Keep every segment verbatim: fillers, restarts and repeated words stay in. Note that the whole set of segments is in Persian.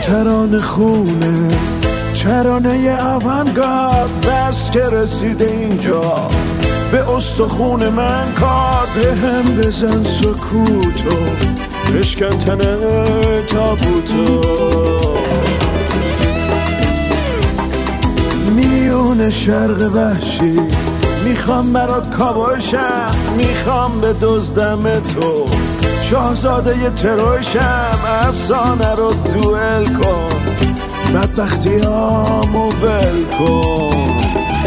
ترانه خونه چرانه آونگارد بس که رسیده اینجا به استخون من کار به هم بزن سکوتو بشکن تنه تابوتو میون شرق وحشی میخوام برات کابوشم میخوام به دزدم تو شاهزاده ی تروشم افسانه رو دوئل کن بدبختیامو ول کن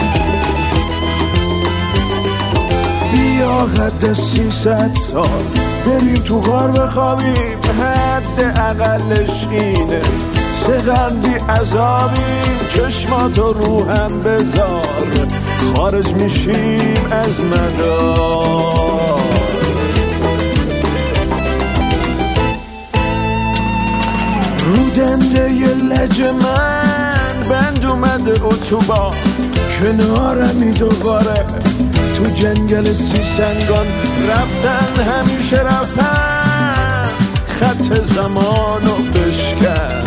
بیا قد سیصد سال بریم تو غار بخوابیم حد اقلش اینه سقن بی عذابیم چشماتو رو هم بذار خارج میشیم از مدار رو دنده ی لج من بند اومده اتوبان کنارمی دوباره تو جنگل سیسنگان رفتن همیشه رفتن خط زمانو بشکن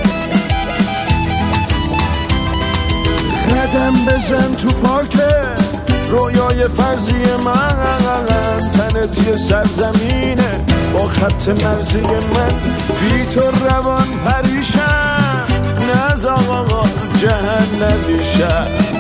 قدم بزن تو پارک رویای فرضی من تنت یه سرزمینه با خط مرزی من بی تو روان پریشم نز آقا جهنمی شد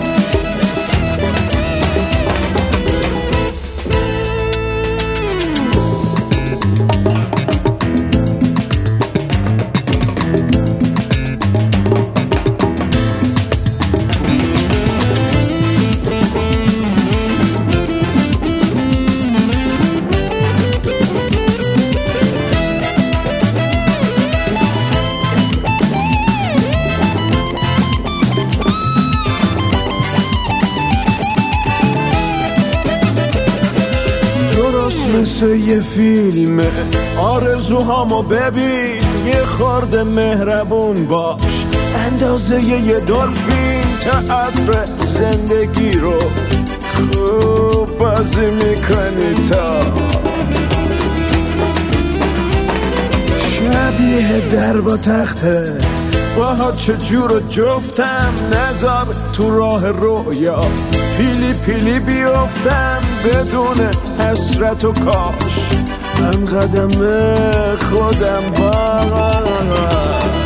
مثل یه فیلمه آرزوهامو ببین یه خورده مهربون باش اندازه یه دلفین تئاتر زندگی رو خوب بازی میکنی تا شبیه در با تخته باها چجور جفتم نذار تو راه رویا پیلی پیلی بیفتم بدون حسرت و کاش من قدم خودم با